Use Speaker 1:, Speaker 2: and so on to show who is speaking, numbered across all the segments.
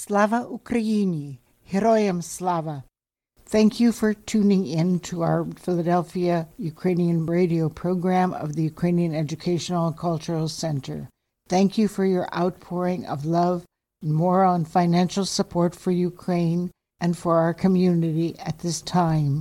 Speaker 1: Slava Ukraini, Heroyam Slava. Thank you for tuning in to our Philadelphia Ukrainian radio program of the Ukrainian Educational and Cultural Center. Thank you for your outpouring of love and more on financial support for Ukraine and for our community at this time.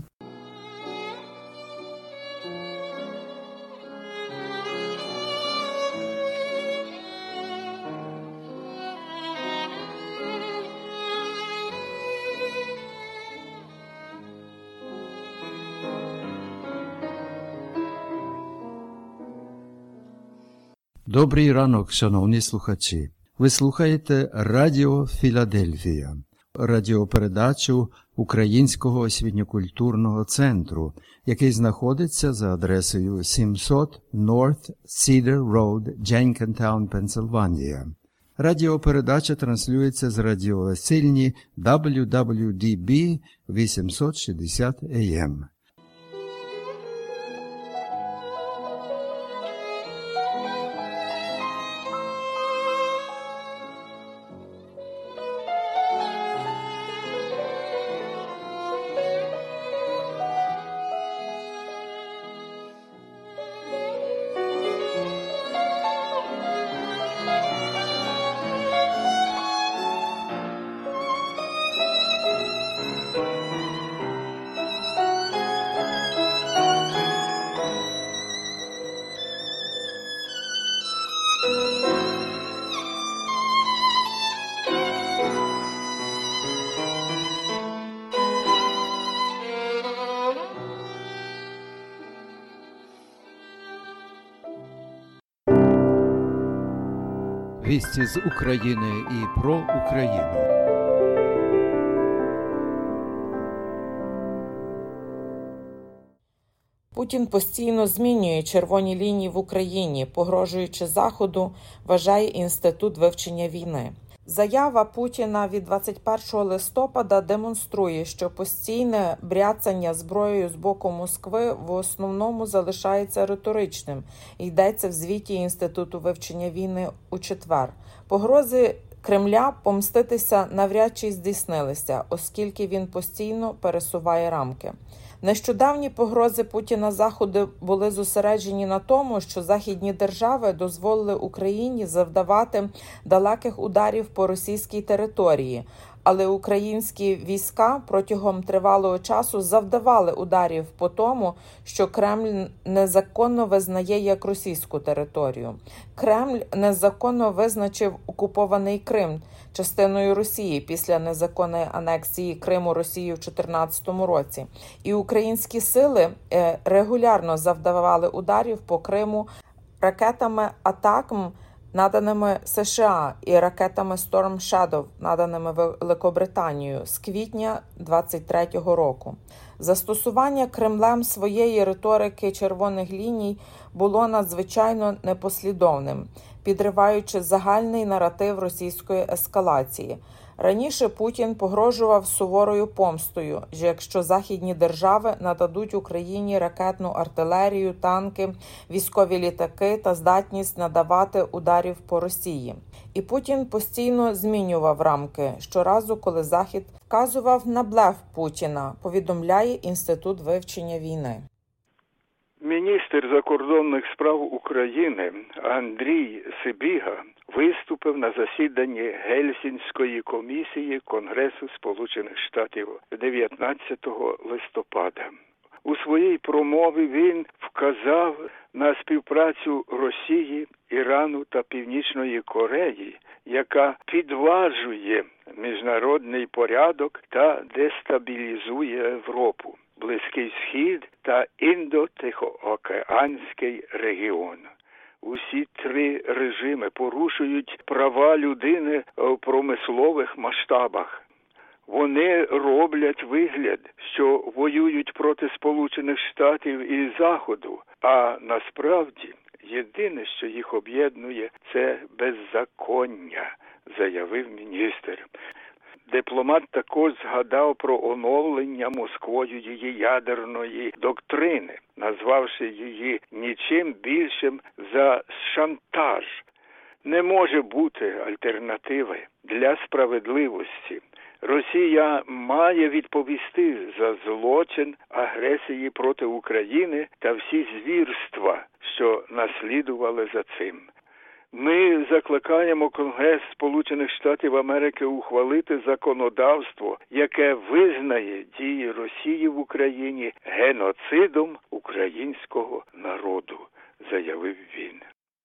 Speaker 2: Добрий ранок, шановні слухачі. Ви слухаєте Радіо Філадельфія, радіопередачу Українського освітньо-культурного центру, який знаходиться за адресою 700 North Cedar Road, Jenkintown, Пенсильванія. Радіопередача транслюється з радіовесільні WWDB 860 AM. Вісті з України і про Україну.
Speaker 3: Путін постійно змінює червоні лінії в Україні, погрожуючи Заходу, вважає Інститут вивчення війни. Заява Путіна від 21 листопада демонструє, що постійне бряцання зброєю з боку Москви в основному залишається риторичним, йдеться в звіті Інституту вивчення війни у четвер. Погрози Кремля помститися навряд чи здійснилися, оскільки він постійно пересуває рамки. Нещодавні погрози Путіна Заходу були зосереджені на тому, що західні держави дозволили Україні завдавати далеких ударів по російській території, але українські війська протягом тривалого часу завдавали ударів по тому, що Кремль незаконно визнає як російську територію. Кремль незаконно визначив окупований Крим частиною Росії після незаконної анексії Криму Росією в 2014 році. І українські сили регулярно завдавали ударів по Криму ракетами «Атакм», наданими США, і ракетами Storm Shadow, наданими Великобританією з квітня 2023 року. Застосування Кремлем своєї риторики червоних ліній було надзвичайно непослідовним, підриваючи загальний наратив російської ескалації. Раніше Путін погрожував суворою помстою, якщо західні держави нададуть Україні ракетну артилерію, танки, військові літаки та здатність надавати ударів по Росії. І Путін постійно змінював рамки щоразу, коли Захід вказував на блеф Путіна, повідомляє Інститут вивчення війни.
Speaker 4: Міністр закордонних справ України Андрій Сибіга виступив на засіданні Гельсінської комісії Конгресу Сполучених Штатів 19 листопада. У своїй промові він вказав на співпрацю Росії, Ірану та Північної Кореї, яка підважує міжнародний порядок та дестабілізує Європу, Близький Схід та Індо-Тихоокеанський регіон. Усі три режими порушують права людини в промислових масштабах. Вони роблять вигляд, що воюють проти Сполучених Штатів і Заходу, а насправді єдине, що їх об'єднує, це беззаконня, заявив міністр. Дипломат також згадав про оновлення Москвою її ядерної доктрини, назвавши її нічим більшим за шантаж. Не може бути альтернативи для справедливості. Росія має відповісти за злочин агресії проти України та всі звірства, що наслідували за цим. Ми закликаємо Конгрес Сполучених Штатів Америки ухвалити законодавство, яке визнає дії Росії в Україні геноцидом українського народу, заявив він.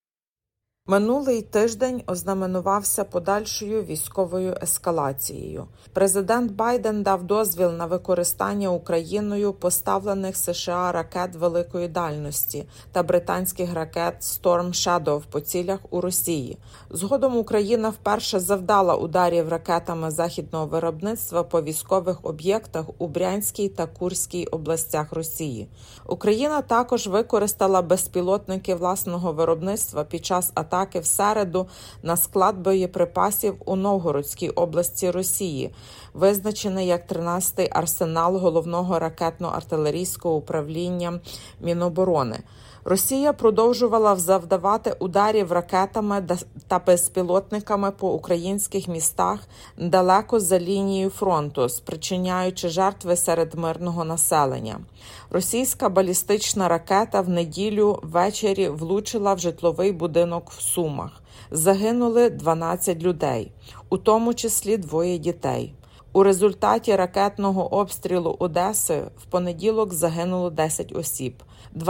Speaker 3: Минулий тиждень ознаменувався подальшою військовою ескалацією. Президент Байден дав дозвіл на використання Україною поставлених США ракет великої дальності та британських ракет Storm Shadow по цілях у Росії. Згодом Україна вперше завдала ударів ракетами західного виробництва по військових об'єктах у Брянській та Курській областях Росії. Україна також використала безпілотники власного виробництва під час атаки в середу на склад боєприпасів у Новгородській області Росії, визначений як 13-й арсенал головного ракетно-артилерійського управління Міноборони. Росія продовжувала завдавати ударів ракетами та безпілотниками по українських містах далеко за лінією фронту, спричиняючи жертви серед мирного населення. Російська балістична ракета в неділю ввечері влучила в житловий будинок в Сумах. Загинули 12 людей, у тому числі 2 дітей. У результаті ракетного обстрілу Одеси в понеділок загинуло 10 осіб.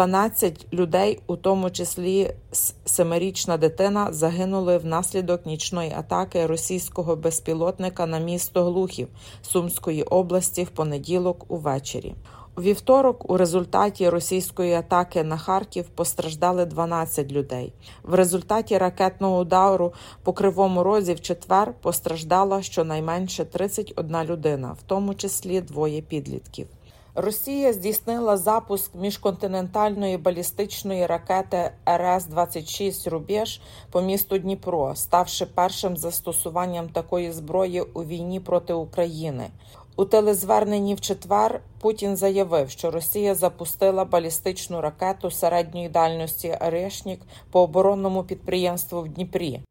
Speaker 3: 12 людей, у тому числі 7-річна дитина, загинули внаслідок нічної атаки російського безпілотника на місто Глухів Сумської області в понеділок увечері. У вівторок у результаті російської атаки на Харків постраждали 12 людей. В результаті ракетного удару по Кривому Розі в четвер постраждала щонайменше 31 людина, в тому числі 2 підлітків. Росія здійснила запуск міжконтинентальної балістичної ракети РС-26 «Рубеж» по місту Дніпро, ставши першим застосуванням такої зброї у війні проти України. У телезверненні в четвер Путін заявив, що Росія запустила балістичну ракету середньої дальності «Орешник» по оборонному підприємству в Дніпрі.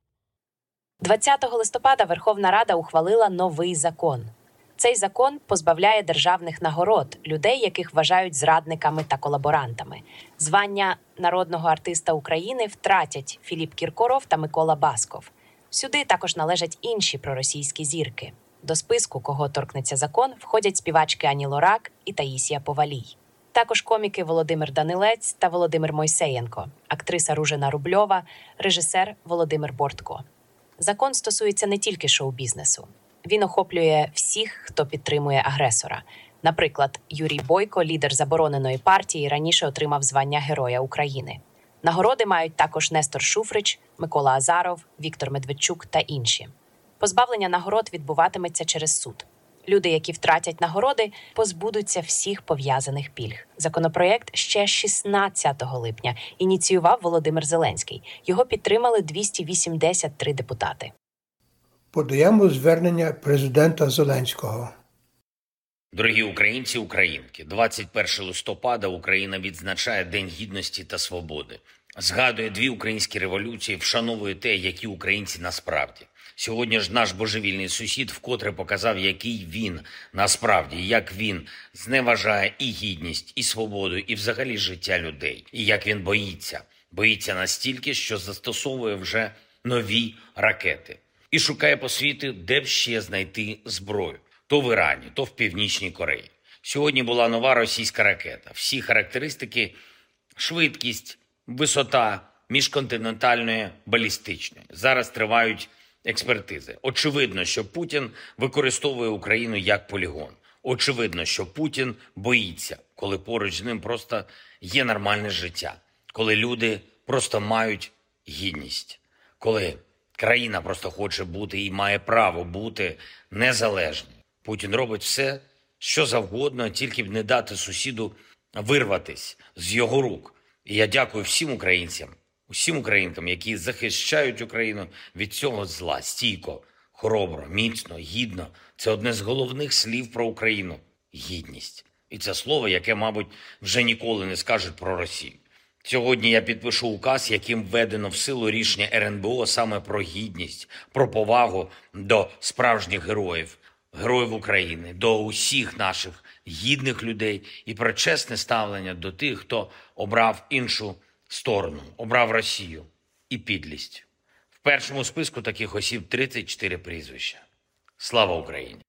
Speaker 5: 20 листопада Верховна Рада ухвалила новий закон. Цей закон позбавляє державних нагород людей, яких вважають зрадниками та колаборантами. Звання народного артиста України втратять Філіп Кіркоров та Микола Басков. Сюди також належать інші проросійські зірки. До списку, кого торкнеться закон, входять співачки Ані Лорак і Таїсія Повалій. Також коміки Володимир Данилець та Володимир Мойсеєнко, актриса Ружена Рубльова, режисер Володимир Бортко. Закон стосується не тільки шоу-бізнесу. Він охоплює всіх, хто підтримує агресора. Наприклад, Юрій Бойко, лідер забороненої партії, раніше отримав звання Героя України. Нагороди мають також Нестор Шуфрич, Микола Азаров, Віктор Медведчук та інші. Позбавлення нагород відбуватиметься через суд. Люди, які втратять нагороди, позбудуться всіх пов'язаних пільг. Законопроєкт ще 16 липня ініціював Володимир Зеленський. Його підтримали 283 депутати.
Speaker 6: Подаємо звернення президента Зеленського.
Speaker 7: Дорогі українці, українки, 21 листопада Україна відзначає День Гідності та Свободи. Згадує 2 українські революції, вшановує те, які українці насправді. Сьогодні ж наш божевільний сусід вкотре показав, який він насправді, як він зневажає і гідність, і свободу, і взагалі життя людей. І як він боїться. Боїться настільки, що застосовує вже нові ракети. І шукає по світу, де б ще знайти зброю. То в Ірані, то в Північній Кореї. Сьогодні була нова російська ракета. Всі характеристики – швидкість, висота міжконтинентальної балістичної. Зараз тривають експертизи. Очевидно, що Путін використовує Україну як полігон. Очевидно, що Путін боїться, коли поруч з ним просто є нормальне життя. Коли люди просто мають гідність. Коли країна просто хоче бути і має право бути незалежною. Путін робить все, що завгодно, тільки б не дати сусіду вирватись з його рук. І я дякую всім українцям, усім українкам, які захищають Україну від цього зла. Стійко, хоробро, міцно, гідно. Це одне з головних слів про Україну – гідність. І це слово, яке, мабуть, вже ніколи не скажуть про Росію. Сьогодні я підпишу указ, яким введено в силу рішення РНБО саме про гідність, про повагу до справжніх героїв, героїв України, до усіх наших гідних людей і про чесне ставлення до тих, хто обрав іншу сторону, обрав Росію і підлість. В першому списку таких осіб 34 прізвища. Слава Україні!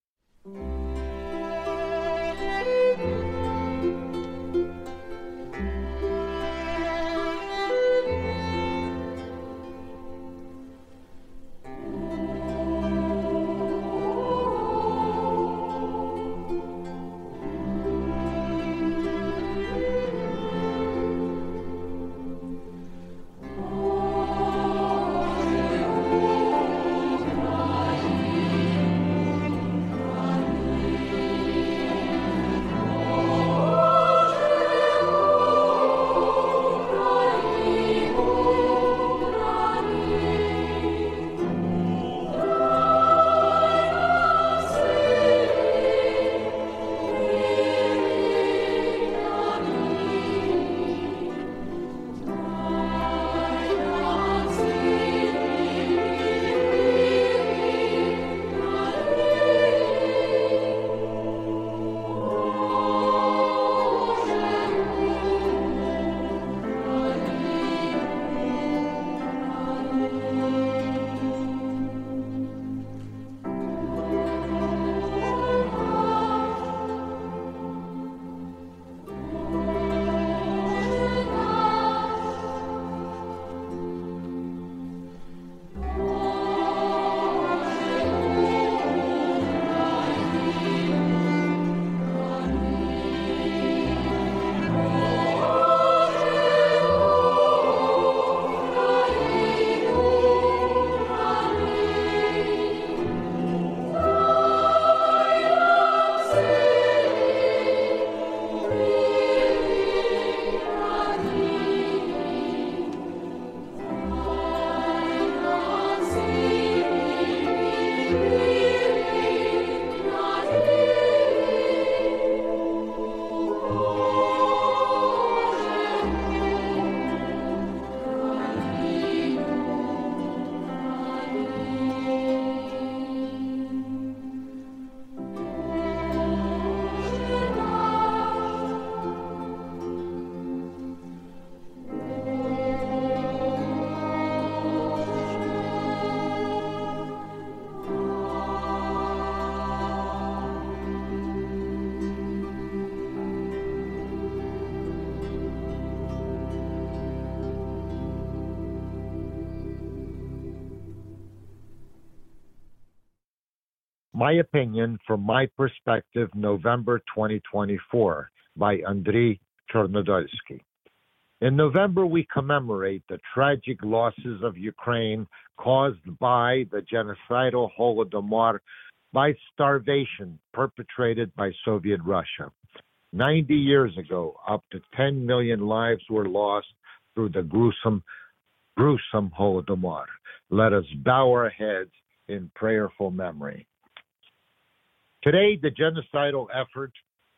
Speaker 8: My Opinion from My Perspective, November 2024, by Andriy Chornodolsky. In November, we commemorate the tragic losses of Ukraine caused by the genocidal Holodomor, by starvation perpetrated by Soviet Russia. 90 years ago, up to 10 million lives were lost through the gruesome Holodomor. Let us bow our heads in prayerful memory. Today, the genocidal effort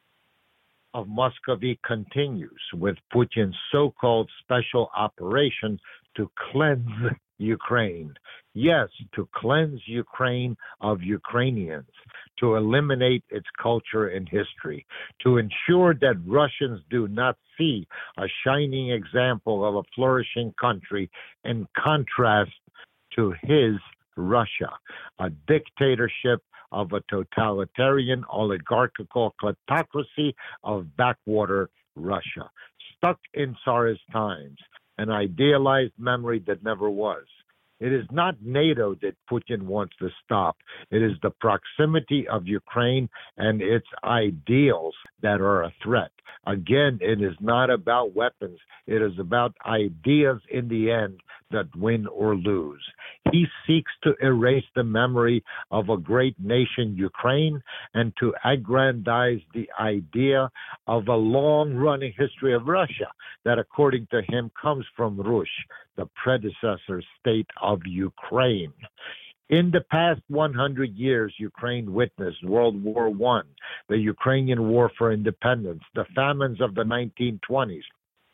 Speaker 8: of Muscovy continues with Putin's so-called special operation to cleanse Ukraine. Yes, to cleanse Ukraine of Ukrainians, to eliminate its culture and history, to ensure that Russians do not see a shining example of a flourishing country in contrast to his Russia, a dictatorship of a totalitarian oligarchical kleptocracy of backwater Russia, stuck in Tsarist times, an idealized memory that never was. It is not NATO that Putin wants to stop. It is the proximity of Ukraine and its ideals that are a threat. Again, it is not about weapons. It is about ideas in the end that win or lose. He seeks to erase the memory of a great nation, Ukraine, and to aggrandize the idea of a long-running history of Russia that, according to him, comes from Rus, the predecessor state of Ukraine. In the past 100 years, Ukraine witnessed World War I, the Ukrainian War for Independence, the famines of the 1920s,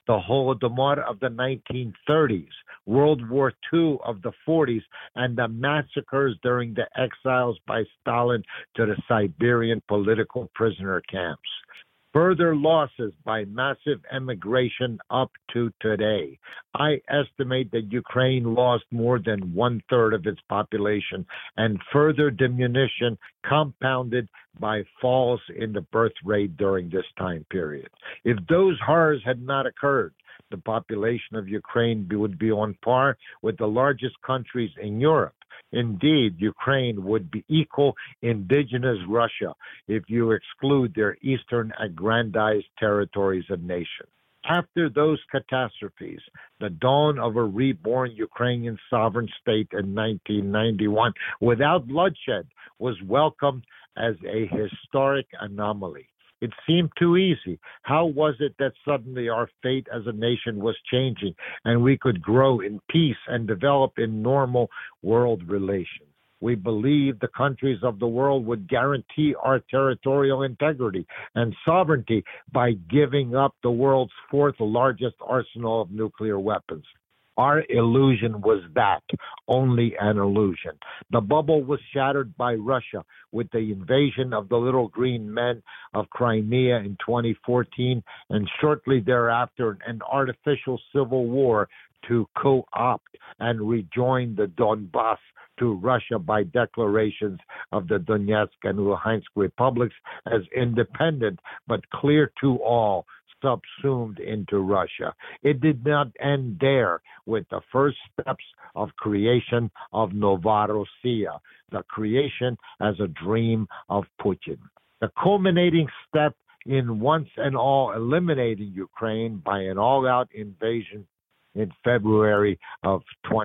Speaker 8: the Holodomor of the 1930s, World War II of the 40s, and the massacres during the exiles by Stalin to the Siberian political prisoner camps. Further losses by massive emigration up to today. I estimate that Ukraine lost more than 1/3 of its population, and further diminution compounded by falls in the birth rate during this time period. If those horrors had not occurred, the population of Ukraine would be on par with the largest countries in Europe. Indeed, Ukraine would be equal indigenous Russia if you exclude their eastern aggrandized territories and nations. After those catastrophes, the dawn of a reborn Ukrainian sovereign state in 1991 without bloodshed was welcomed as a historic anomaly. It seemed too easy. How was it that suddenly our fate as a nation was changing and we could grow in peace and develop in normal world relations? We believed the countries of the world would guarantee our territorial integrity and sovereignty by giving up the world's fourth largest arsenal of nuclear weapons. Our illusion was that, only an illusion. The bubble was shattered by Russia with the invasion of the little green men of Crimea in 2014, and shortly thereafter an artificial civil war to co-opt and rejoin the Donbass to Russia by declarations of the Donetsk and Luhansk republics as independent, but clear to all, subsumed into Russia. It did not end there with the first steps of creation of Novorossiya, the creation as a dream of Putin. The culminating step in once and all eliminating Ukraine by an all-out invasion in February of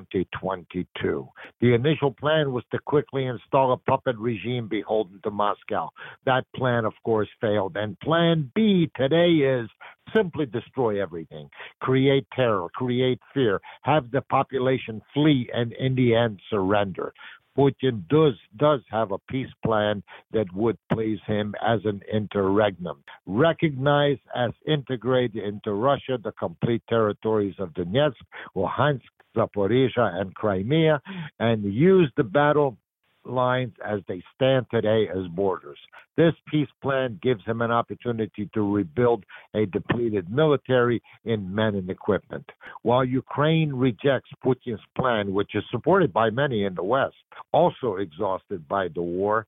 Speaker 8: 2022. The initial plan was to quickly install a puppet regime beholden to Moscow. That plan, of course, failed. And plan B today is simply destroy everything, create terror, create fear, have the population flee, and in the end, surrender. Putin does have a peace plan that would please him as an interregnum. Recognize as integrated into Russia the complete territories of Donetsk, Luhansk, Zaporizhia, and Crimea, and use the battle lines as they stand today as borders. This peace plan gives him an opportunity to rebuild a depleted military in men and equipment. While Ukraine rejects Putin's plan, which is supported by many in the West, also exhausted by the war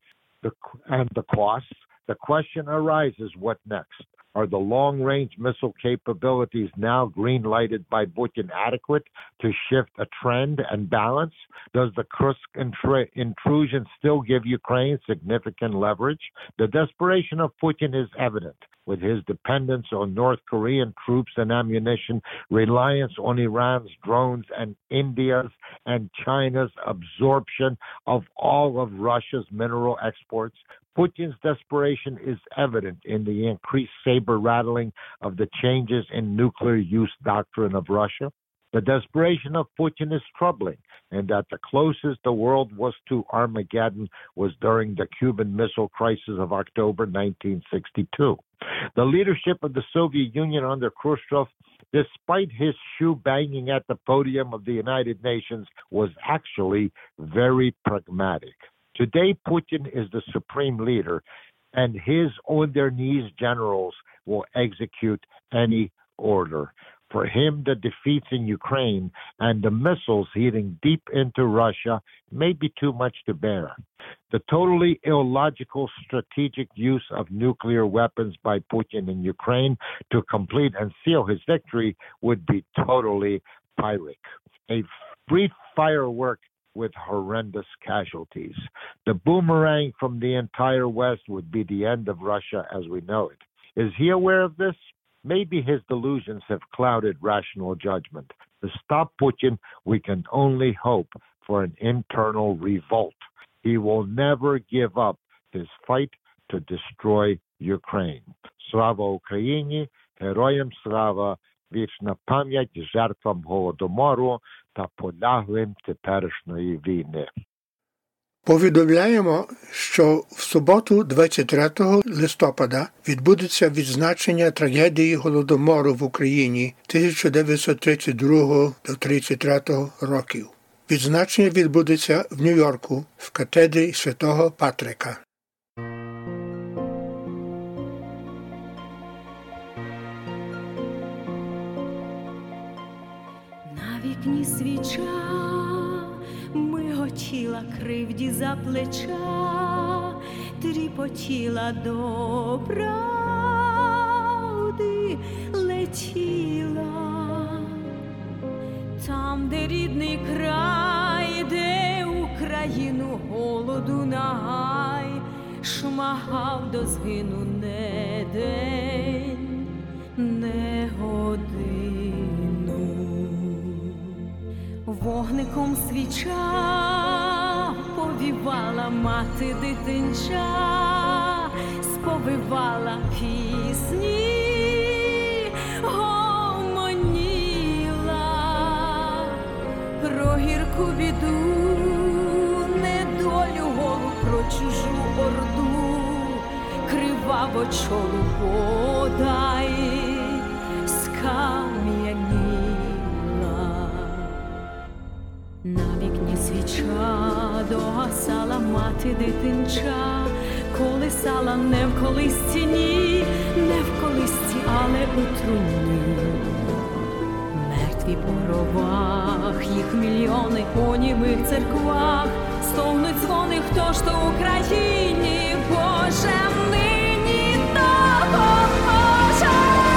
Speaker 8: and the costs, the question arises, what next? Are the long-range missile capabilities now green-lighted by Putin adequate to shift a trend and balance? Does the Kursk intrusion still give Ukraine significant leverage? The desperation of Putin is evident, with his dependence on North Korean troops and ammunition, reliance on Iran's drones, and India's and China's absorption of all of Russia's mineral exports. Putin's desperation is evident in the increased saber-rattling of the changes in nuclear use doctrine of Russia. The desperation of Putin is troubling, and that the closest the world was to Armageddon was during the Cuban Missile Crisis of October 1962. The leadership of the Soviet Union under Khrushchev, despite his shoe banging at the podium of the United Nations, was actually very pragmatic. Today, Putin is the supreme leader, and his on-their-knees generals will execute any order. For him, the defeats in Ukraine and the missiles hitting deep into Russia may be too much to bear. The totally illogical strategic use of nuclear weapons by Putin in Ukraine to complete and seal his victory would be totally Pyrrhic. A brief firework with horrendous casualties. The boomerang from the entire West would be the end of Russia as we know it. Is he aware of this? Maybe his delusions have clouded rational judgment. To stop Putin, we can only hope for an internal revolt. He will never give up his fight to destroy Ukraine. Слава Україні, героям слава, вічна пам'ять жертвам Голодомору та поляглим теперішньої війни.
Speaker 6: Повідомляємо, що в суботу, 23 листопада, відбудеться відзначення трагедії Голодомору в Україні 1932-33 років. Відзначення відбудеться в Нью-Йорку в катедрі Святого Патрика.
Speaker 9: На вікні свіча миготіла кривді за плеча, тріпотіла до правди летіла. Там, де рідний край, де Україну голоду нагай, шмагав до згину не день, не годину. Вогником свіча повівала мати дитинча, сповивала пісні, гомоніла про гірку біду, недолю голу, про чужу орду, криваво чолу подай скам'яніла. На вікні свіча догасала мати дитинча, колисала не в колисці, ні, не в колисці, але у труні. Мертві по гробах, їх мільйони у німих церквах, стогнуть дзвони, хто ж то в Україні, Боже, нині допоможе.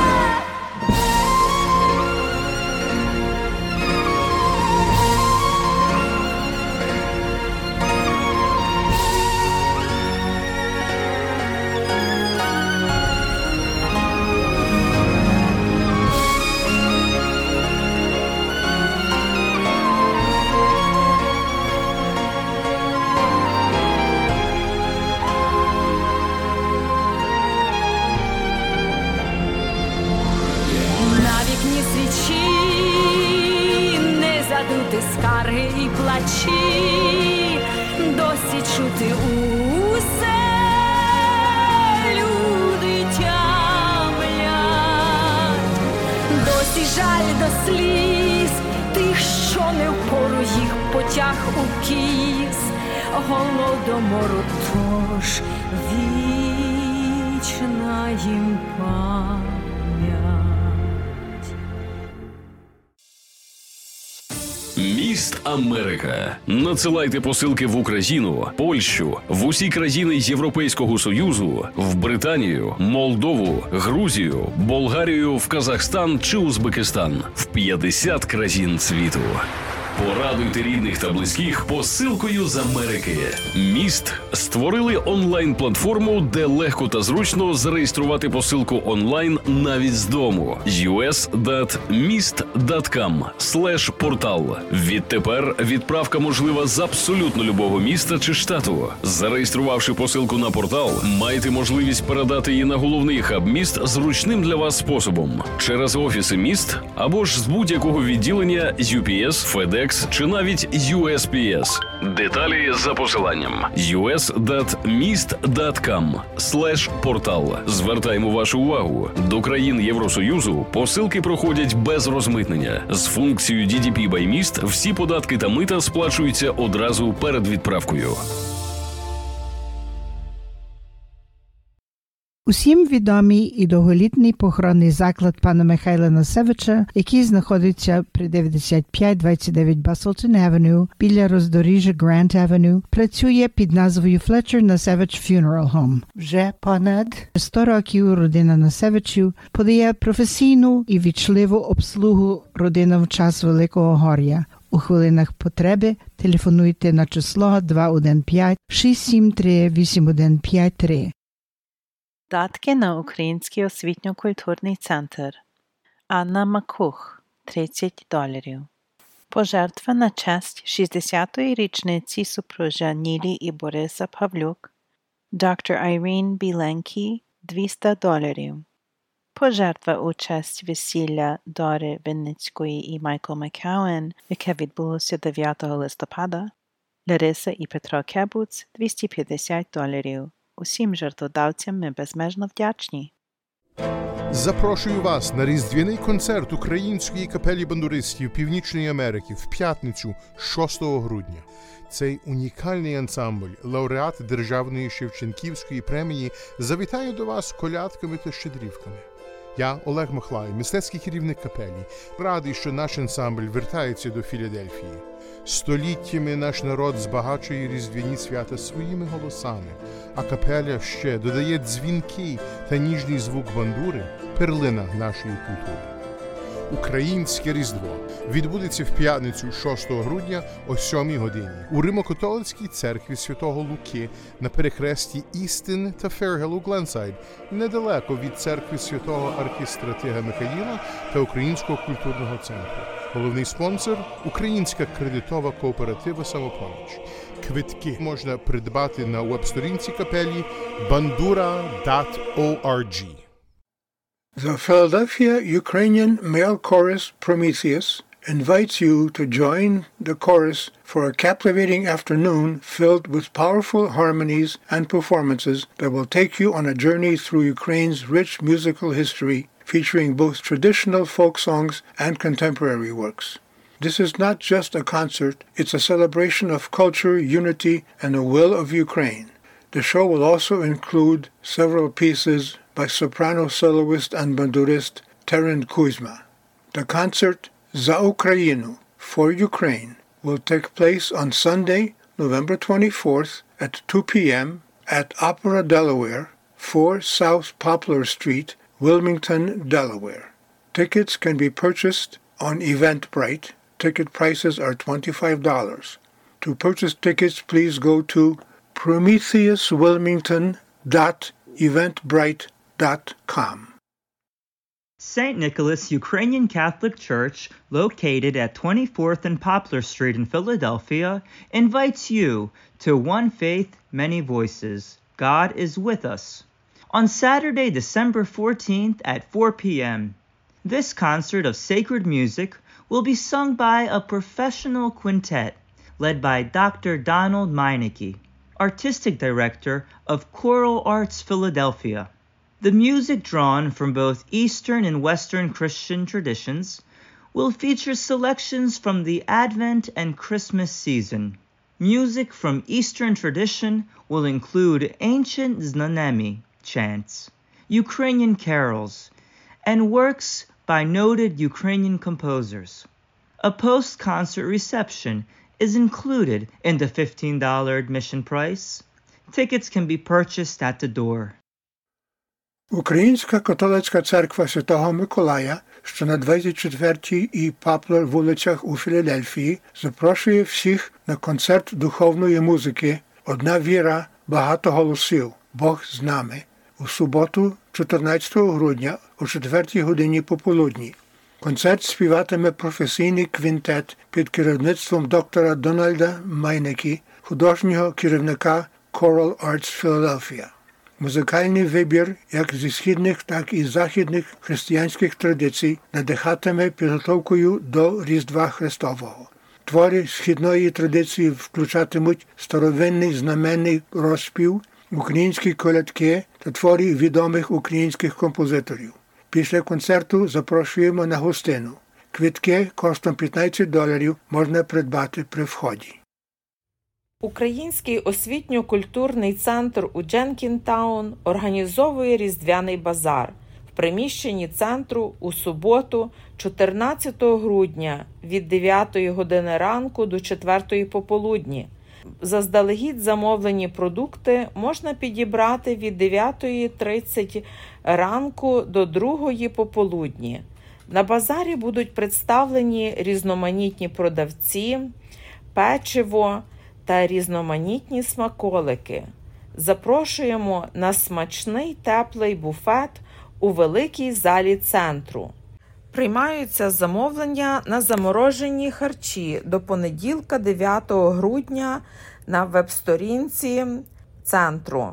Speaker 9: Скарги і плачі, досі чути усе, люди тямлять, досі жаль до сліз тих, що не впору їх потяг у кіс голодомору, тож вічна їм пам'ять.
Speaker 10: Міст Америка. Надсилайте посилки в Україну, Польщу, в усі країни Європейського Союзу, в Британію, Молдову, Грузію, Болгарію, в Казахстан чи Узбекистан, в 50 країн світу. Порадуйте рідних та близьких посилкою з Америки. Міст створили онлайн-платформу, де легко та зручно зареєструвати посилку онлайн навіть з дому. us.mist.com/portal. Відтепер відправка можлива з абсолютно любого міста чи штату. Зареєструвавши посилку на портал, маєте можливість передати її на головний хаб міст зручним для вас способом. Через офіси міст або ж з будь-якого відділення UPS, FedEx чи навіть USPS. Деталі за посиланням us.mist.com/portal. Звертаємо вашу увагу. До країн Євросоюзу посилки проходять без розмитнення. З функцією DDP by Mist всі податки та мита сплачуються одразу перед відправкою.
Speaker 1: Усім відомий і довголітній похоронний заклад пана Михайла Насевича, який знаходиться при 9529 Busselton Avenue біля роздоріжжя Grant Avenue, працює під назвою Fletcher Nasevich Funeral Home. Вже понад 100 років родина Насевичів подає професійну і вічливу обслугу родинам в час Великого горя. У хвилинах потреби телефонуйте на число 215-673-8153.
Speaker 11: Датки на Український освітньо-культурний центр. Анна Макух, $30. Пожертва на честь 60-ї річниці супружжя Нілі і Бориса Павлюк. Dr. Irene Біленький, $200. Пожертва у честь весілля Дори Винницької і Майкл Маккауен, яке відбулося 9 листопада. Лариса і Петро Кебуц – $250. Усім жертводавцям ми безмежно вдячні.
Speaker 12: Запрошую вас на різдвяний концерт Української капелі бандуристів Північної Америки в п'ятницю 6 грудня. Цей унікальний ансамбль, лауреат Державної Шевченківської премії, завітає до вас колядками та щедрівками. Я, Олег Махлай, мистецький керівник капелі, радий, що наш ансамбль вертається до Філадельфії. Століттями наш народ збагачує різдвяні свята своїми голосами, а капеля ще додає дзвінкий та ніжний звук бандури – перлина нашої культури. Українське Різдво відбудеться в п'ятницю 6 грудня о 7 годині у Римо-католицькій церкві Святого Луки на перехресті Істин та Фергел у Гленсайд, недалеко від церкви Святого архістратига Михаїла та Українського культурного центру. Головний спонсор – Українська кредитова кооператива «Самопоміч». Квитки можна придбати на веб-сторінці капелі bandura.org.
Speaker 6: The Philadelphia Ukrainian male chorus Prometheus invites you to join the chorus for a captivating afternoon filled with powerful harmonies and performances that will take you on a journey through Ukraine's rich musical history, featuring both traditional folk songs and contemporary works. This is not just a concert, it's a celebration of culture, unity, and the will of Ukraine. The show will also include several pieces by soprano soloist and bandurist Terent Kuzma. The concert Za Ukrainu, for Ukraine, will take place on Sunday, November 24th at 2 p.m. at Opera Delaware, 4 South Poplar Street, Wilmington, Delaware. Tickets can be purchased on Eventbrite. Ticket prices are $25. To purchase tickets, please go to prometheuswilmington.eventbrite.com.
Speaker 13: St. Nicholas Ukrainian Catholic Church, located at 24th and Poplar Street in Philadelphia, invites you to One Faith, Many Voices. God is with us. On Saturday, December 14th at 4 p.m. This concert of sacred music will be sung by a professional quintet led by Dr. Donald Meineke, Artistic Director of Choral Arts Philadelphia. The music drawn from both Eastern and Western Christian traditions will feature selections from the Advent and Christmas season. Music from Eastern tradition will include ancient Znameny chants, Ukrainian carols, and works by noted Ukrainian composers. A post-concert reception is included in the $15 admission price. Tickets can be purchased at the door.
Speaker 6: Українська католицька церква Святого Миколая, що на 24-й і Попляр вулицях у Філадельфії, запрошує всіх на концерт духовної музики «Одна віра, багато голосів. Бог з нами» у суботу, 14 грудня о 4 годині пополудні. Концерт співатиме професійний квінтет під керівництвом доктора Дональда Майнекі, художнього керівника Choral Arts Philadelphia. Музикальний вибір як зі східних, так і західних християнських традицій надихатиме підготовкою до Різдва Христового. Твори східної традиції включатимуть старовинний знаменний розспів, українські колядки та твори відомих українських композиторів. Після концерту запрошуємо на гостину. Квитки коштом $15 можна придбати при вході.
Speaker 3: Український освітньо-культурний центр у Дженкінтаун організовує Різдвяний базар в приміщенні центру у суботу, 14 грудня від 9 години ранку до 4 пополудні. Заздалегідь замовлені продукти можна підібрати від 9:30 ранку до 2 пополудні. На базарі будуть представлені різноманітні продавці, печиво та різноманітні смаколики. Запрошуємо на смачний теплий буфет у великій залі центру. Приймаються замовлення на заморожені харчі до понеділка 9 грудня на веб-сторінці центру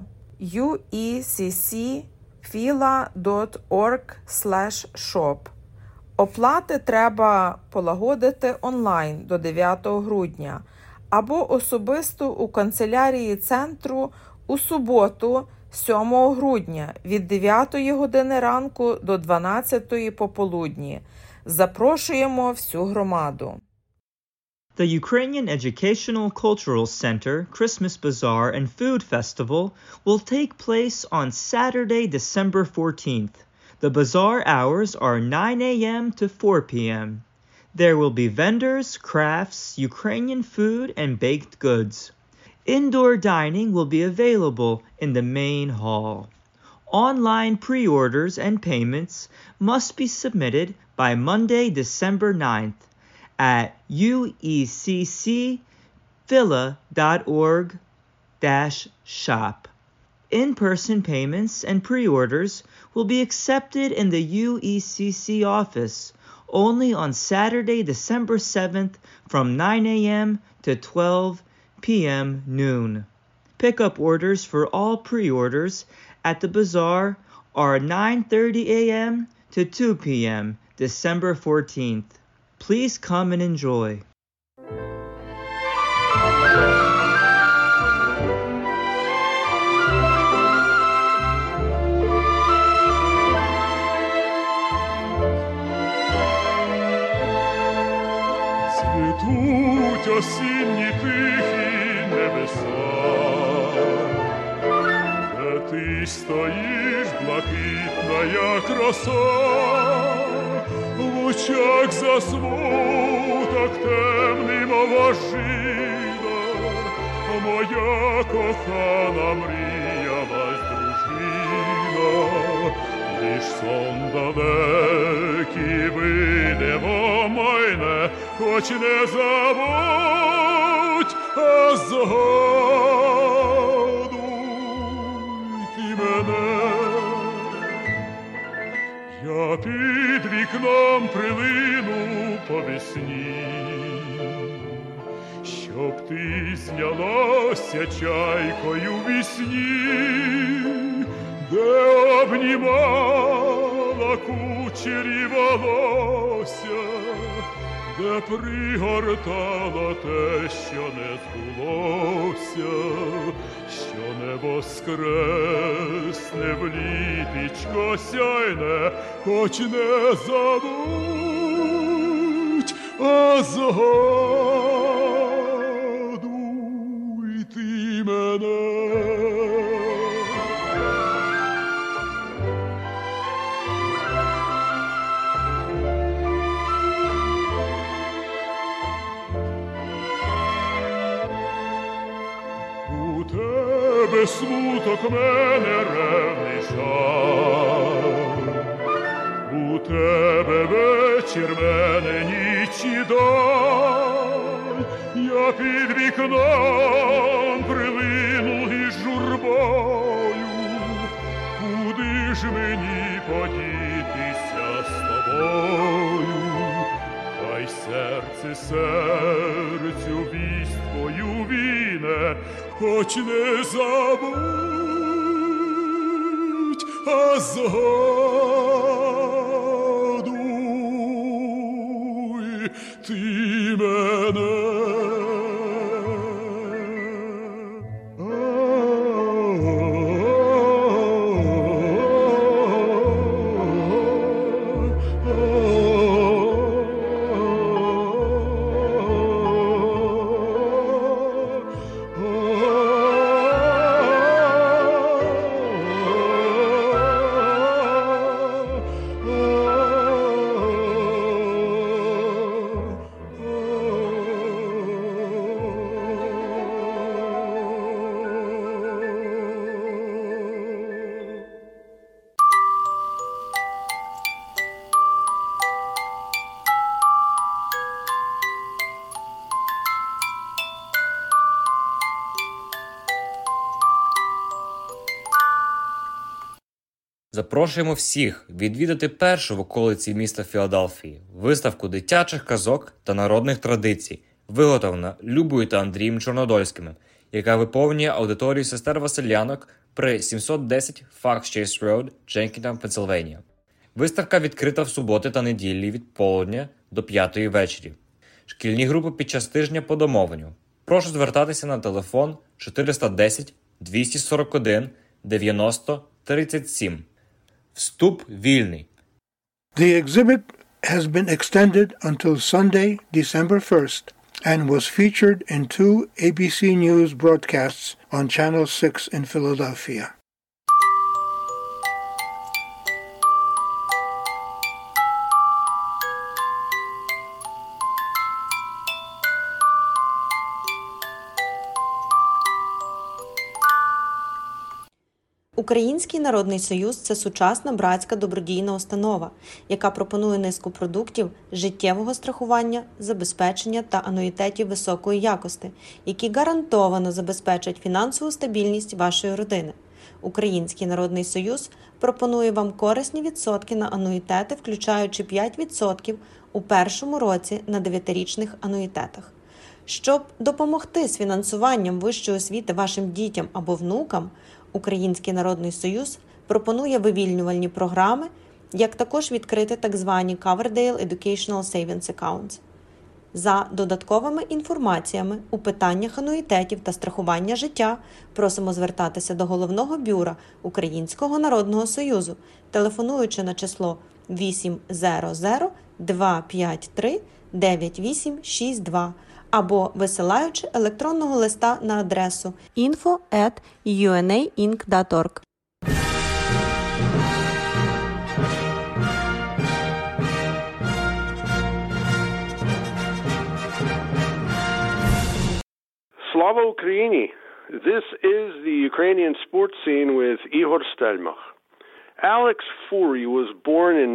Speaker 3: ueccphila.org/shop. Оплати треба полагодити онлайн до 9 грудня, або особисто у канцелярії центру у суботу, 7 грудня від 9 години ранку до 12 пополудні. Запрошуємо всю громаду.
Speaker 13: The Ukrainian Educational Cultural Center Christmas Bazaar and Food Festival will take place on Saturday, December 14th. The bazaar hours are 9 a.m. to 4 p.m. There will be vendors, crafts, Ukrainian food, and baked goods. Indoor dining will be available in the main hall. Online pre-orders and payments must be submitted by Monday, December 9th at ueccphila.org/shop. In-person payments and pre-orders will be accepted in the UECC office only on Saturday, December 7th from 9 a.m. to 12 p.m. noon. Pickup orders for all pre-orders at the bazaar are 9:30 a.m. to 2 p.m. December 14th. Please come and enjoy.
Speaker 14: Цвітуть осінні тихі небеса, де ти стоїш, блакитна, як роса, в очах засмуток темний, мов ожина, моя кохана мріялась дружина, лиш сон далекий видимо майне, хоч не забудь, а згадуй ти мене. Я під вікном прилину по весні, щоб ти знялася чайкою в вісні, де обнімала кучері волосся, де пригортала те, що не збулося, що не воскресне в літечко сяйне, хоч не забудь, а згадуй ти мене. Тебе смуток, мене ревний жаль, у тебе вечір, мене ніч і даль, я під вікном прилинув із журбою, куди ж мені подітися з тобою, хай серце серцю вість твою віне, хоч не забудь, а згадуй ти мене.
Speaker 15: Запрошуємо всіх відвідати першу в околиці міста Філадельфії виставку дитячих казок та народних традицій, виготовлена Любою та Андрієм Чорнодольськими, яка виповнює аудиторію сестер Василянок при 710 Fox Chase Road, Дженкінтаун, Пенсильванія. Виставка відкрита в суботи та неділі від полудня до 5 вечері. Шкільні групи під час тижня по домовленню. прошу звертатися на телефон 410 241 90 37. Вступ вільний.
Speaker 6: The exhibit has been extended until Sunday, December 1st, and was featured in 2 ABC News broadcasts on Channel 6 in Philadelphia.
Speaker 16: Український народний союз – це сучасна братська добродійна установа, яка пропонує низку продуктів життєвого страхування, забезпечення та ануїтетів високої якості, які гарантовано забезпечать фінансову стабільність вашої родини. Український народний союз пропонує вам корисні відсотки на ануїтети, включаючи 5% у першому році на 9-річних ануїтетах. Щоб допомогти з фінансуванням вищої освіти вашим дітям або внукам, Український народний союз пропонує вивільнювальні програми, як також відкрити так звані Coverdale Educational Savings Accounts. За додатковими інформаціями у питаннях ануїтетів та страхування життя просимо звертатися до Головного бюро Українського народного союзу, телефонуючи на число 800-253-9862 або висилаючи електронного листа на адресу info@unainc.org.
Speaker 17: Slava Ukraini! This is the Ukrainian sports scene with Ihor Stelmach. Alex Fourie was born in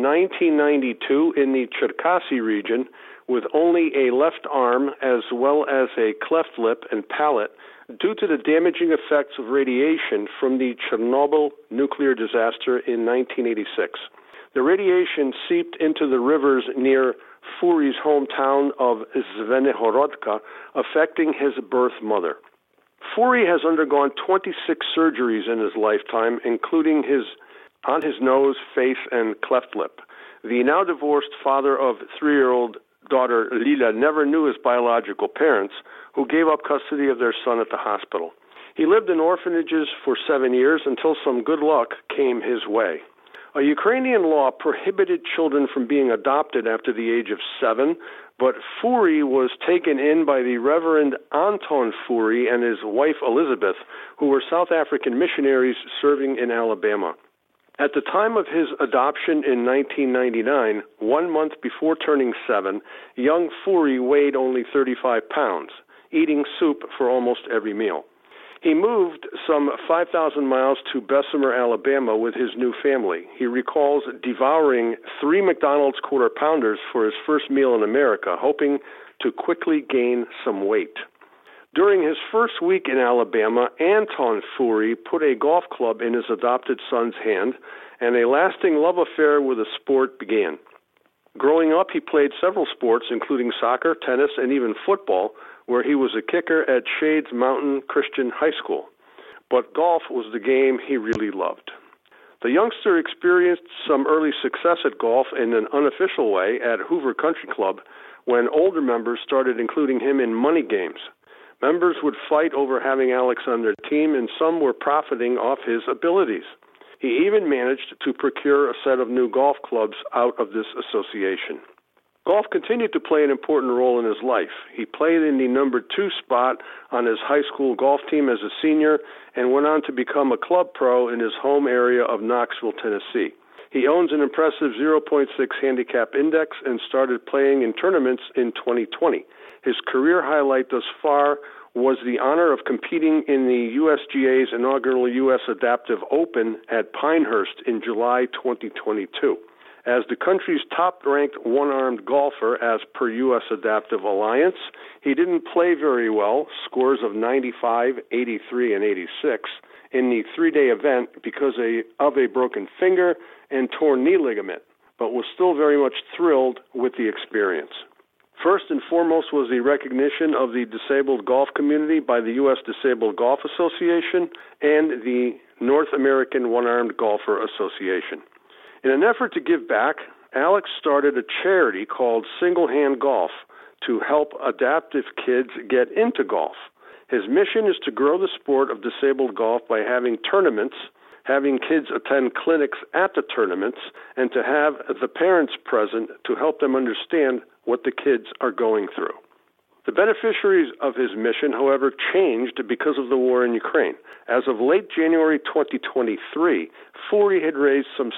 Speaker 17: 1992 in the Cherkasy region with only a left arm as well as a cleft lip and palate due to the damaging effects of radiation from the Chernobyl nuclear disaster in 1986. The radiation seeped into the rivers near Fourie's hometown of Zvenehorodka, affecting his birth mother. Fourie has undergone 26 surgeries in his lifetime, including on his nose, face, and cleft lip. The now divorced father of 3-year-old daughter Lila never knew his biological parents, who gave up custody of their son at the hospital. He lived in orphanages for 7 years until some good luck came his way. A Ukrainian law prohibited children from being adopted after the age of 7, but Fourie was taken in by the Reverend Anton Fourie and his wife Elizabeth, who were South African missionaries serving in Alabama. At the time of his adoption in 1999, 1 month before turning 7, young Fourie weighed only 35 pounds, eating soup for almost every meal. He moved some 5,000 miles to Bessemer, Alabama with his new family. He recalls devouring 3 McDonald's Quarter Pounders for his first meal in America, hoping to quickly gain some weight. During his first week in Alabama, Anton Fourie put a golf club in his adopted son's hand, and a lasting love affair with the sport began. Growing up, he played several sports, including soccer, tennis, and even football, where he was a kicker at Shades Mountain Christian High School. But golf was the game he really loved. The youngster experienced some early success at golf in an unofficial way at Hoover Country Club when older members started including him in money games. Members would fight over having Alex on their team, and some were profiting off his abilities. He even managed to procure a set of new golf clubs out of this association. Golf continued to play an important role in his life. He played in the number 2 spot on his high school golf team as a senior and went on to become a club pro in his home area of Knoxville, Tennessee. He owns an impressive 0.6 handicap index and started playing in tournaments in 2020. His career highlight thus far was the honor of competing in the USGA's inaugural U.S. Adaptive Open at Pinehurst in July 2022. As the country's top-ranked one-armed golfer as per U.S. Adaptive Alliance, he didn't play very well, scores of 95, 83, and 86, in the 3-day event because of a broken finger and torn knee ligament, but was still very much thrilled with the experience. First and foremost was the recognition of the disabled golf community by the U.S. Disabled Golf Association and the North American One-Armed Golfer Association. In an effort to give back, Alex started a charity called Single Hand Golf to help adaptive kids get into golf. His mission is to grow the sport of disabled golf by having tournaments, having kids attend clinics at the tournaments, and to have the parents present to help them understand what the kids are going through. The beneficiaries of his mission, however, changed because of the war in Ukraine. As of late January 2023, Fourie had raised some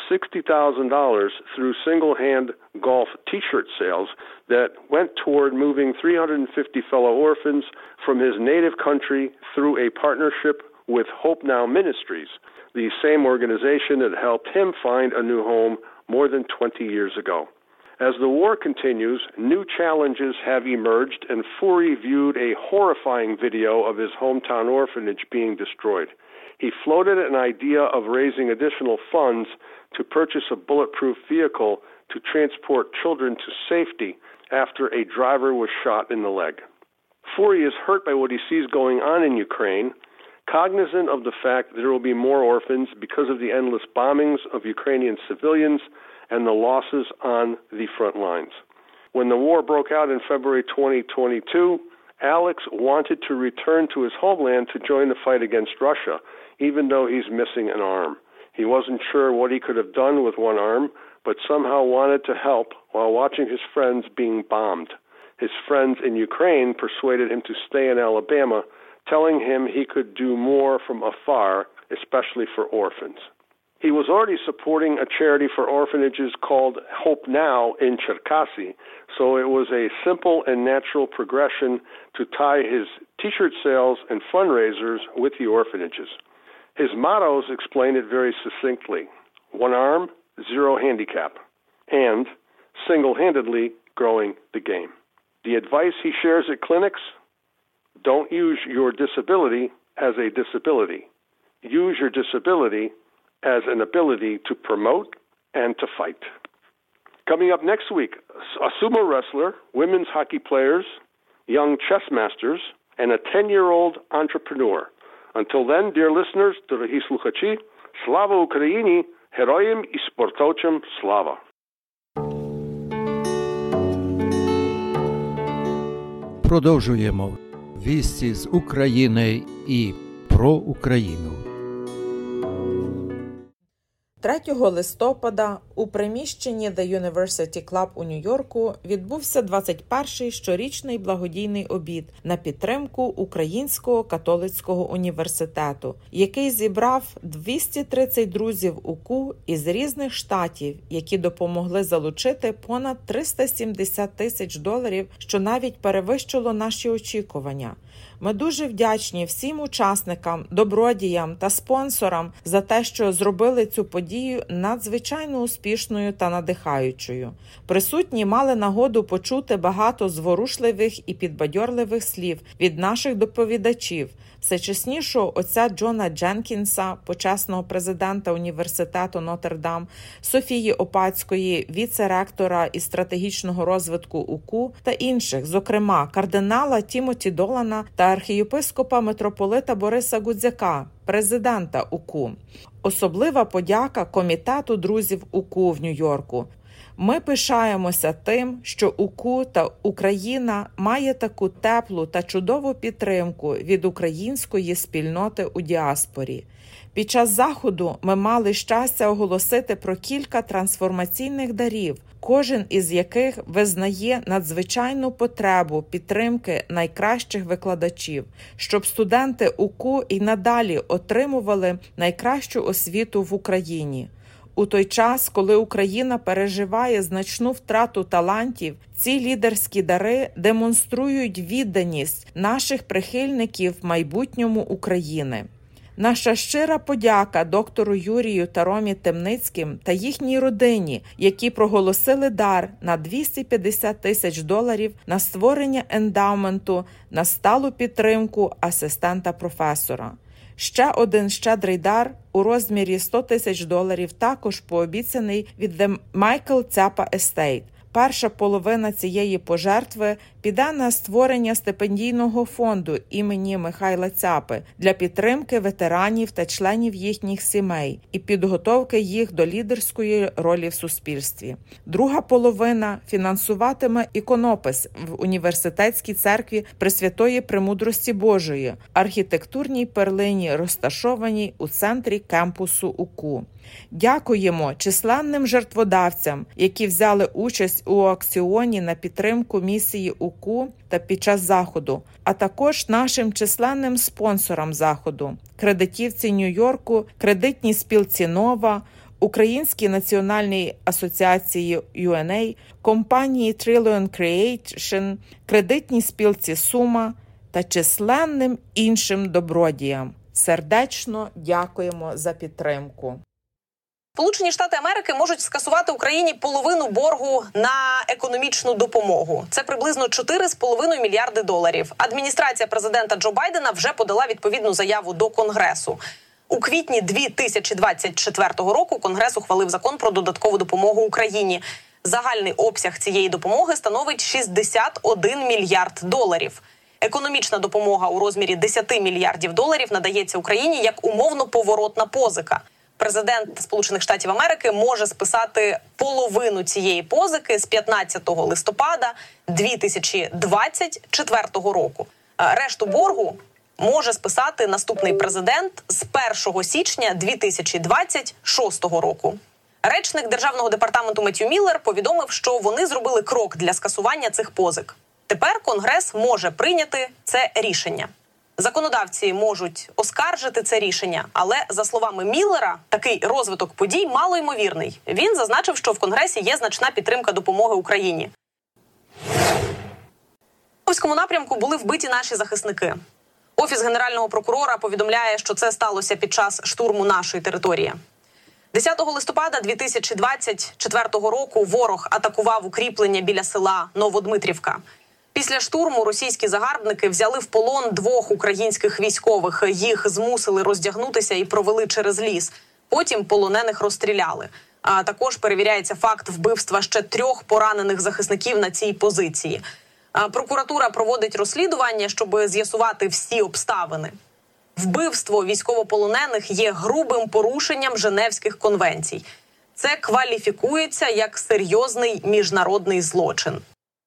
Speaker 17: $60,000 through single-hand golf T-shirt sales that went toward moving 350 fellow orphans from his native country through a partnership with Hope Now Ministries, the same organization that helped him find a new home more than 20 years ago. As the war continues, new challenges have emerged, and Fourie viewed a horrifying video of his hometown orphanage being destroyed. He floated an idea of raising additional funds to purchase a bulletproof vehicle to transport children to safety after a driver was shot in the leg. Fourie is hurt by what he sees going on in Ukraine, cognizant of the fact that there will be more orphans because of the endless bombings of Ukrainian civilians and the losses on the front lines. When the war broke out in February 2022, Alex wanted to return to his homeland to join the fight against Russia, even though he's missing an arm. He wasn't sure what he could have done with one arm, but somehow wanted to help while watching his friends being bombed. His friends in Ukraine persuaded him to stay in Alabama, telling him he could do more from afar, especially for orphans. He was already supporting a charity for orphanages called Hope Now in Cherkasy, so it was a simple and natural progression to tie his T-shirt sales and fundraisers with the orphanages. His mottos explain it very succinctly: one arm, zero handicap, and single-handedly growing the game. The advice he shares at clinics: don't use your disability as a disability. Use your disability as an ability to promote and to fight. Coming up next week, a sumo wrestler, women's hockey players, young chess masters, and a 10-year-old entrepreneur. Until then, dear listeners, дорогі слухачі, слава Україні, героям і спортовцям слава!
Speaker 2: Продовжуємо вісті з України і про Україну.
Speaker 3: 3 листопада у приміщенні The University Club у Нью-Йорку відбувся 21-й щорічний благодійний обід на підтримку Українського католицького університету, який зібрав 230 друзів УКУ із різних штатів, які допомогли залучити понад $370 тисяч, що навіть перевищило наші очікування. Ми дуже вдячні всім учасникам, добродіям та спонсорам за те, що зробили цю подію надзвичайно успішною та надихаючою. Присутні мали нагоду почути багато зворушливих і підбадьорливих слів від наших доповідачів, всечеснішого отця Джона Дженкінса, почесного президента університету Нотр-Дам, Софії Опацької, віце-ректора із стратегічного розвитку УКУ та інших, зокрема кардинала Тімоті Долана та архієпископа митрополита Бориса Гудзяка, президента УКУ. Особлива подяка Комітету друзів УКУ в Нью-Йорку. Ми пишаємося тим, що УКУ та Україна має таку теплу та чудову підтримку від української спільноти у діаспорі. Під час заходу ми мали щастя оголосити про кілька трансформаційних дарів, кожен із яких визнає надзвичайну потребу підтримки найкращих викладачів, щоб студенти УКУ і надалі отримували найкращу освіту в Україні. У той час, коли Україна переживає значну втрату талантів, ці лідерські дари демонструють відданість наших прихильників майбутньому України. Наша щира подяка доктору Юрію та Ромі Темницьким та їхній родині, які проголосили дар на $250 тисяч на створення ендаументу на сталу підтримку асистента-професора. Ще один щедрий дар у розмірі $100 тисяч також пообіцяний від The Michael Цяпа Estate. Перша половина цієї пожертви піде на створення стипендійного фонду імені Михайла Цяпи для підтримки ветеранів та членів їхніх сімей і підготовки їх до лідерської ролі в суспільстві. Друга половина фінансуватиме іконопис в університетській церкві Пресвятої Премудрості Божої, архітектурній перлині, розташованій у центрі кемпусу УКУ. Дякуємо численним жертводавцям, які взяли участь у аукціоні на підтримку місії УКУ та під час заходу, а також нашим численним спонсорам заходу – кредитівці Нью-Йорку, кредитній спілці «Нова», Українській національній асоціації UNA, компанії Trillion Creation, кредитній спілці «Сума» та численним іншим добродіям. Сердечно дякуємо за підтримку.
Speaker 18: Сполучені Штати Америки можуть скасувати Україні половину боргу на економічну допомогу. Це приблизно 4,5 мільярди доларів. Адміністрація президента Джо Байдена вже подала відповідну заяву до Конгресу. У квітні 2024 року Конгрес ухвалив закон про додаткову допомогу Україні. Загальний обсяг цієї допомоги становить 61 мільярд доларів. Економічна допомога у розмірі 10 мільярдів доларів надається Україні як умовно-поворотна позика. Президент Сполучених Штатів Америки може списати половину цієї позики з 15 листопада 2024 року. Решту боргу може списати наступний президент з 1 січня 2026 року. Речник Державного департаменту Меттью Міллер повідомив, що вони зробили крок для скасування цих позик. Тепер Конгрес може прийняти це рішення. Законодавці можуть оскаржити це рішення, але, за словами Міллера, такий розвиток подій малоймовірний. Він зазначив, що в Конгресі є значна підтримка допомоги Україні. У Київському напрямку були вбиті наші захисники. Офіс Генерального прокурора повідомляє, що це сталося під час штурму нашої території. 10 листопада 2024 року ворог атакував укріплення біля села Новодмитрівка. Після штурму російські загарбники взяли в полон 2 українських військових. Їх змусили роздягнутися і провели через ліс. Потім полонених розстріляли. А також перевіряється факт вбивства ще 3 поранених захисників на цій позиції. Прокуратура проводить розслідування, щоб з'ясувати всі обставини. Вбивство військовополонених є грубим порушенням Женевських конвенцій. Це кваліфікується як серйозний міжнародний злочин.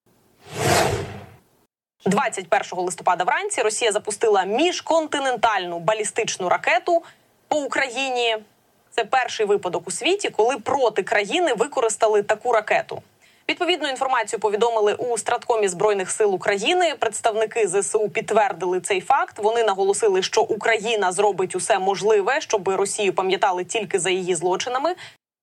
Speaker 18: 21 листопада вранці Росія запустила міжконтинентальну балістичну ракету по Україні. Це перший випадок у світі, коли проти країни використали таку ракету. Відповідну інформацію повідомили у Страткомі Збройних сил України. Представники ЗСУ підтвердили цей факт. Вони наголосили, що Україна зробить усе можливе, щоб Росію пам'ятали тільки за її злочинами.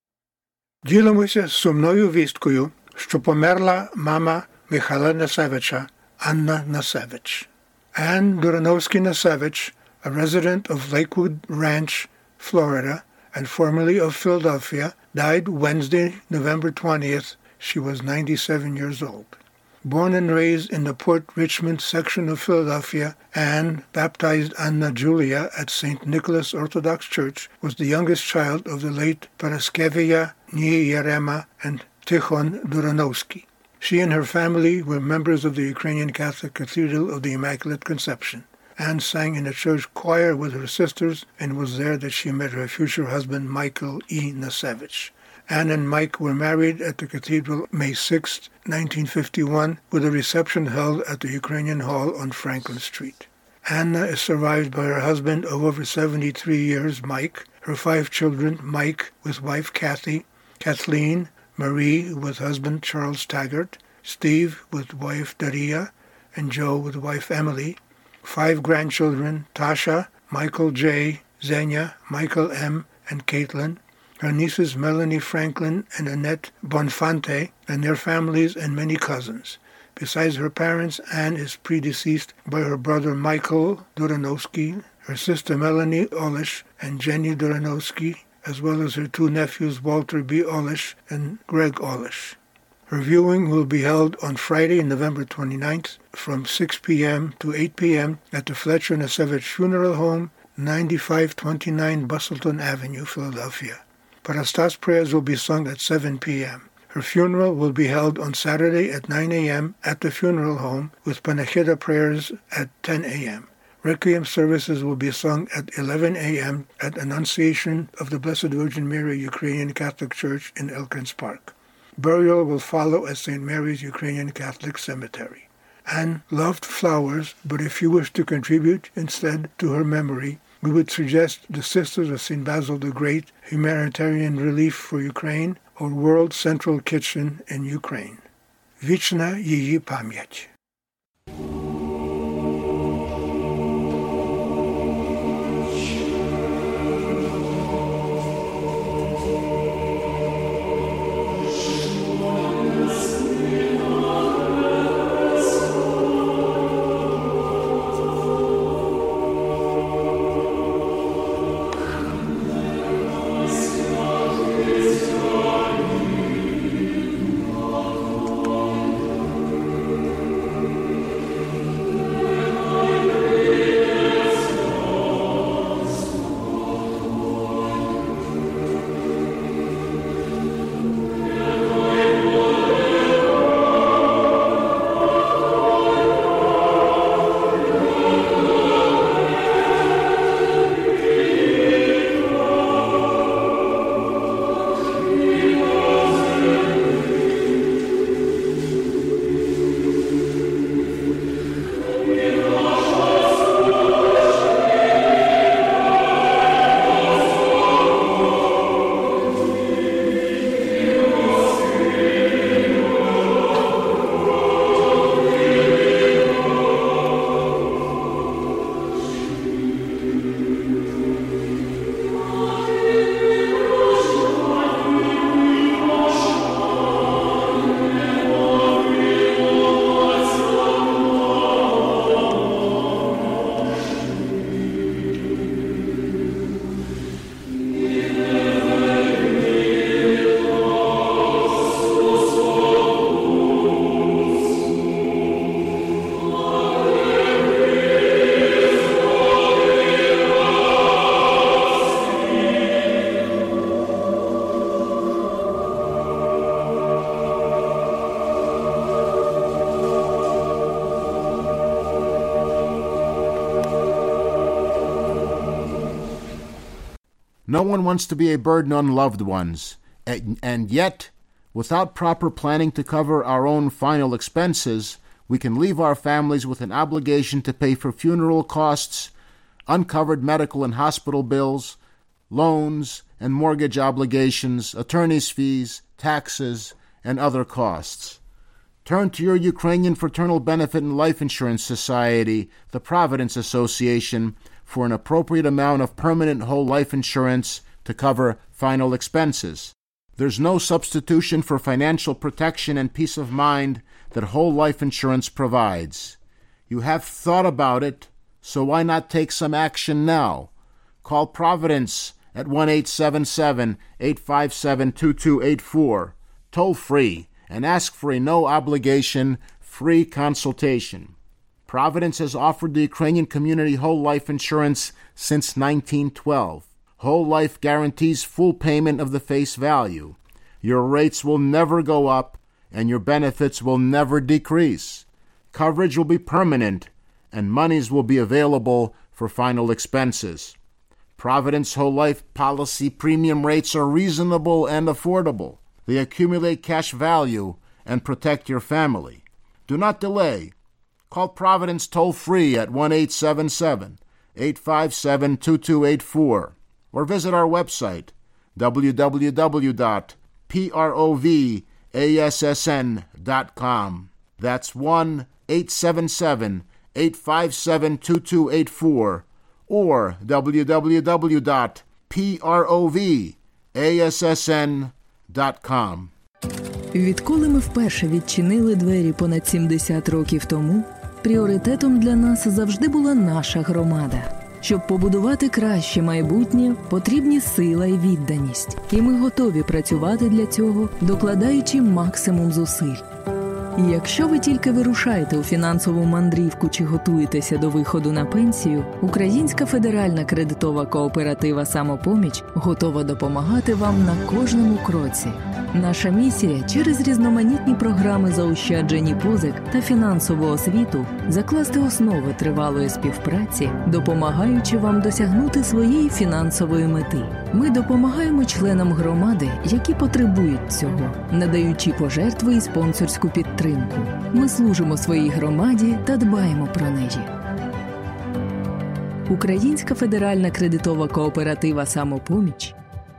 Speaker 6: Ділимося з сумною вісткою, що померла мама Михайла Насевича, Anna Nasevich. Ann Duranovsky-Nasevich, a resident of Lakewood Ranch, Florida, and formerly of Philadelphia, died Wednesday, November 20th. She was 97 years old. Born and raised in the Port Richmond section of Philadelphia, Anne, baptized Anna Julia at St. Nicholas Orthodox Church, was the youngest child of the late Paraskevia Nyerema and Tikhon Duranovsky. She and her family were members of the Ukrainian Catholic Cathedral of the Immaculate Conception. Anne sang in a church choir with her sisters, and was there that she met her future husband, Michael E. Nasevich. Anne and Mike were married at the cathedral May 6, 1951, with a reception held at the Ukrainian Hall on Franklin Street. Anna is survived by her husband of over 73 years, Mike, her 5 children, Mike with wife Kathy, Kathleen, Marie with husband Charles Taggart, Steve with wife Daria, and Joe with wife Emily, 5 grandchildren, Tasha, Michael J., Xenia, Michael M., and Caitlin, her nieces Melanie Franklin and Annette Bonfante, and their families and many cousins. Besides her parents, Anne is predeceased by her brother Michael Duranovsky, her sister Melanie Olish, and Jenny Duranovsky, as well as her 2 nephews Walter B. Olish and Greg Olish. Her viewing will be held on Friday, November 29th, from 6 p.m. to 8 p.m. at the Fletcher Nasevich Funeral Home, 9529 Bustleton Avenue, Philadelphia. Parastas prayers will be sung at 7 p.m. Her funeral will be held on Saturday at 9 a.m. at the funeral home with Panachida prayers at 10 a.m. Requiem services will be sung at 11 a.m. at Annunciation of the Blessed Virgin Mary Ukrainian Catholic Church in Elkins Park. Burial will follow at St. Mary's Ukrainian Catholic Cemetery. Anne loved flowers, but if you wish to contribute instead to her memory, we would suggest the Sisters of St. Basil the Great, Humanitarian Relief for Ukraine, or World Central Kitchen in Ukraine. Вічна її пам'ять.
Speaker 19: No one wants to be a burden on loved ones, and yet, without proper planning to cover our own final expenses, we can leave our families with an obligation to pay for funeral costs, uncovered medical and hospital bills, loans and mortgage obligations, attorney's fees, taxes, and other costs. Turn to your Ukrainian Fraternal Benefit and Life Insurance Society, the Providence Association, for an appropriate amount of permanent whole life insurance to cover final expenses. There's no substitution for financial protection and peace of mind that whole life insurance provides. You have thought about it, so why not take some action now? Call Providence at 1-877-857-2284, toll-free, and ask for a no-obligation, free consultation. Providence has offered the Ukrainian community whole life insurance since 1912. Whole life guarantees full payment of the face value. Your rates will never go up, and your benefits will never decrease. Coverage will be permanent, and monies will be available for final expenses. Providence Whole Life policy premium rates are reasonable and affordable. They accumulate cash value and protect your family. Do not delay. Call Providence toll-free at 1-877-857-2284 or visit our website, www.provassn.com. That's 1-877-857-2284 or www.provassn.com.
Speaker 20: Відколи ми вперше відчинили двері понад 70 років тому, пріоритетом для нас завжди була наша громада. Щоб побудувати краще майбутнє, потрібні сила і відданість. І ми готові працювати для цього, докладаючи максимум зусиль. І якщо ви тільки вирушаєте у фінансову мандрівку чи готуєтеся до виходу на пенсію, Українська федеральна кредитова кооператива «Самопоміч» готова допомагати вам на кожному кроці. Наша місія – через різноманітні програми заощаджень і позик та фінансову освіту закласти основи тривалої співпраці, допомагаючи вам досягнути своєї фінансової мети. Ми допомагаємо членам громади, які потребують цього, надаючи пожертви і спонсорську підтримку. Ми служимо своїй громаді та дбаємо про неї. Українська федеральна кредитова кооператива «Самопоміч».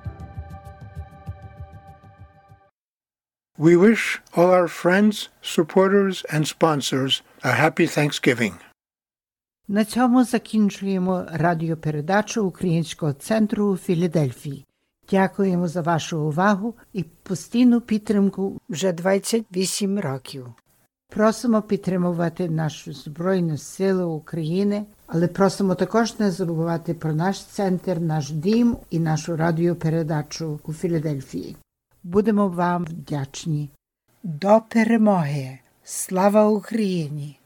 Speaker 6: We wish all our friends, supporters and sponsors a happy Thanksgiving.
Speaker 1: На цьому закінчуємо радіопередачу Українського центру у Філадельфії. Дякуємо за вашу увагу і постійну підтримку вже 28 років. Просимо підтримувати нашу Збройну силу України, але просимо також не забувати про наш центр, наш дім і нашу радіопередачу у Філадельфії. Будемо вам вдячні. До перемоги! Слава Україні!